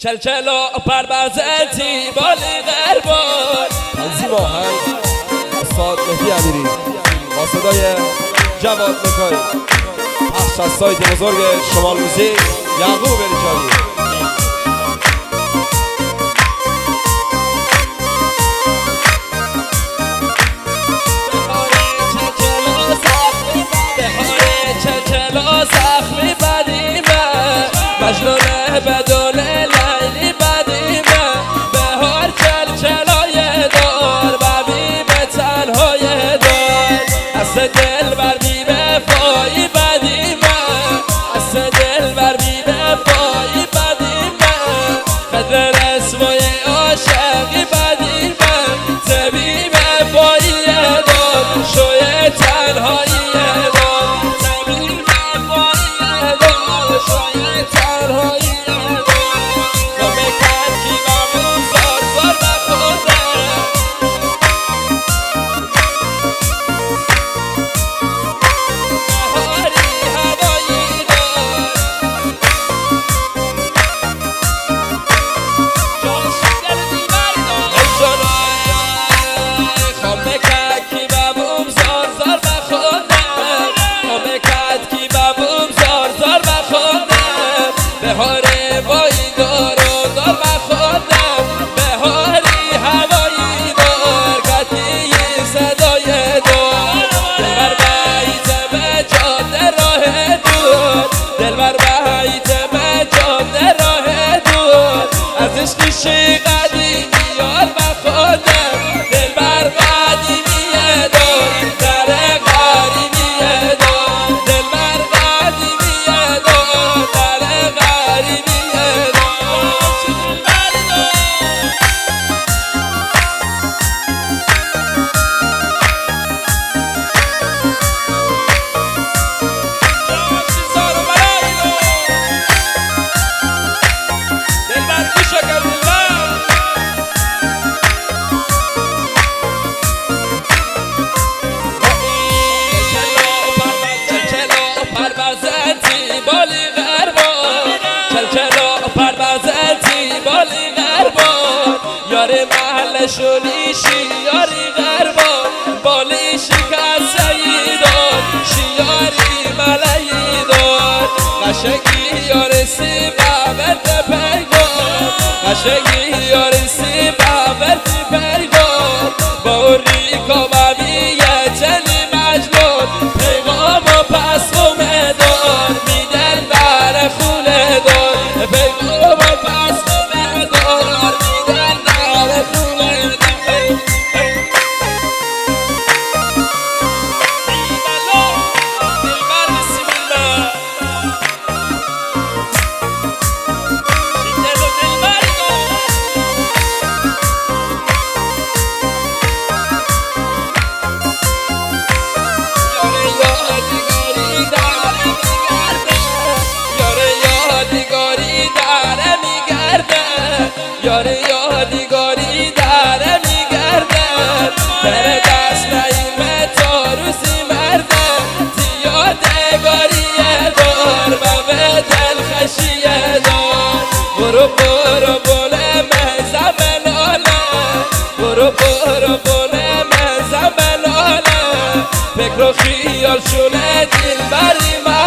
چل و پروازتی بالی غربان. تنظیم آهنگ استاد مهدی امیری با صدای جواد مکاری، پخش از سایت بزرگ شمال موزیک یعقوب بریچانی. مجنون بدون لیلی بدیمه، بهار چلچلای دار و بیمه تنهای دار. از دل بر بیمه فایی بدیمه، از دل بر بیمه فایی بدیمه. قدر رسمای عاشقی بدیمه، تبیمه فایی دار شوی تنهایی دار. تبیمه فایی دار شوی تنهایی. بهاره وای دار و دار بخوردم، بهاری هوایی دار کتی صدای دار. دلبر بیت به جاده راه دور، دلبر بیت به جاده راه دور. از عشقی قدیمی یار بخوردم، دلبر قدیمی دار در قریبی دار. دلبر قدیمی دار در قریبی بالی غربان. چل پروازتی بالی غربان. یاری محلشونی شیاری غربان، بالی شکسته دار شیاری ملایی دار. قشنگی یاری سی بابت پیگار، قشنگی یاری سی بابت پیگار. با اوریکا بابیه چلی مجنون، پیغام و پسوم دار میدن بر خونه دار. پیغام و پسوم دار میدن بر خونه دار. یاره یادگاری داره میگرده، در دست نایمه تا روزی مرده. یادگاریه دار و به دل خشیه دار. برو برو بونه مزم لاله، برو برو بونه مزم لاله. فکر و خیال شونه دل بری